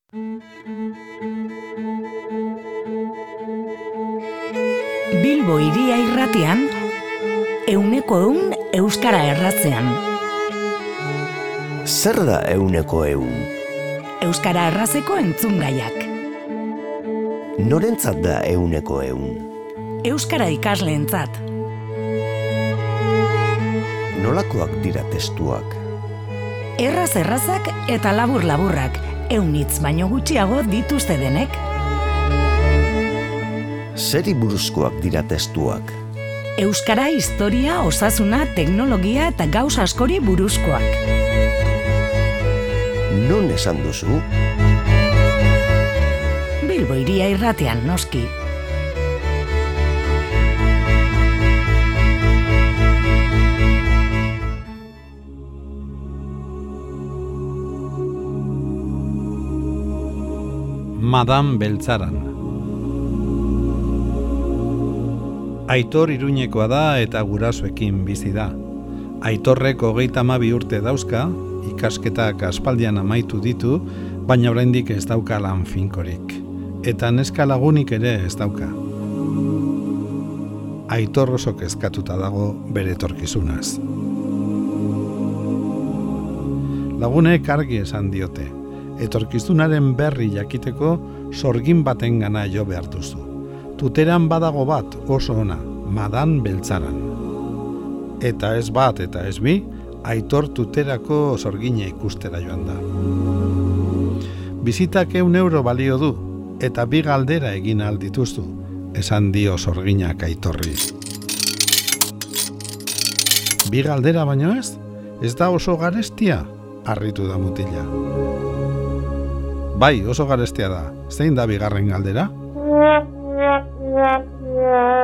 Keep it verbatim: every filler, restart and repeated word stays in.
Bilbo Hiria Irratian, euneko eun euskara erratzean. Zer da euneko eun? Euskara errazeko entzungaiak. Norentzat da euneko eun? Euskara ikasleentzat. Nolakoak dira testuak? Erraz errazak eta labur laburrak, eunitz baino gutxiago dituzte denek. Zeri buruzkoak dira testuak? Euskara, historia, osasuna, teknologia eta gauz askori buruzkoak. Non esan duzu? Bilbo Hiria Irratian, noski. Madame Beltzaran. Aitor Iruñekoa da eta gurasoekin bizi da. Aitorrek hogeita hamabi urte dauzka, ikasketak aspaldian amaitu ditu, baina oraindik ez dauka lan finkorik. Eta neska lagunik ere ez dauka. Aitor oso kezkatuta dago bere etorkizunaz. Lagunek argi esan diote. Etorkizunaren berri jakiteko sorgin baten gana jo behar duzu. Tuteran badago bat oso ona, Madame Beltzaran. Eta ez bat eta ez bi, Aitor tuterako sorgina ikustera joan da. Bizitak eun euro balio du, eta bi galdera egin ahal dituztu, esan dio sorginak Aitorri. Bi galdera baino ez? Ez da oso garestia? Harritu da mutila. Bai, oso garestia da. Zein da bigarren galdera?